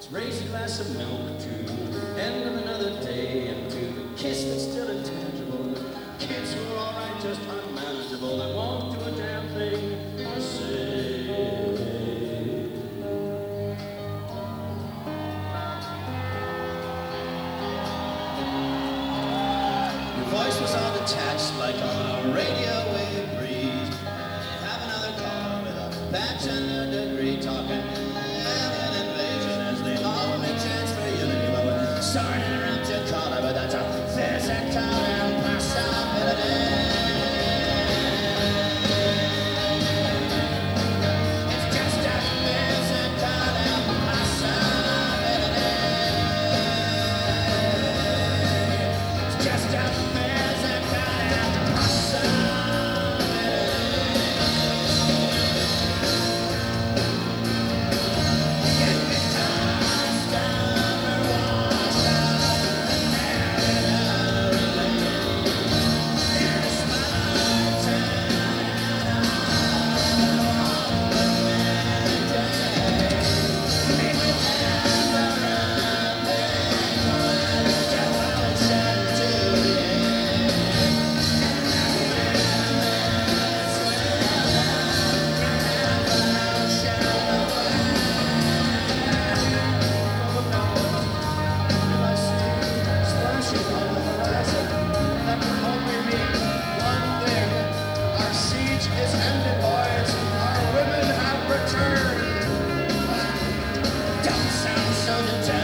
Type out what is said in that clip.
Raise a glass of milk to the end of another day, and to the kiss that's still intangible. Kids who are alright, just unmanageable, that won't do a damn thing to say. Your voice was all detached like on a radio wave breeze. You have another caller with a bachelor degree talking alien invasion as the only chance for unity. But we're sorry to interrupt your caller, but that's a physical impossibility. It's just a physical impossibility. It's just a physical impossibility. Don't sound so determined.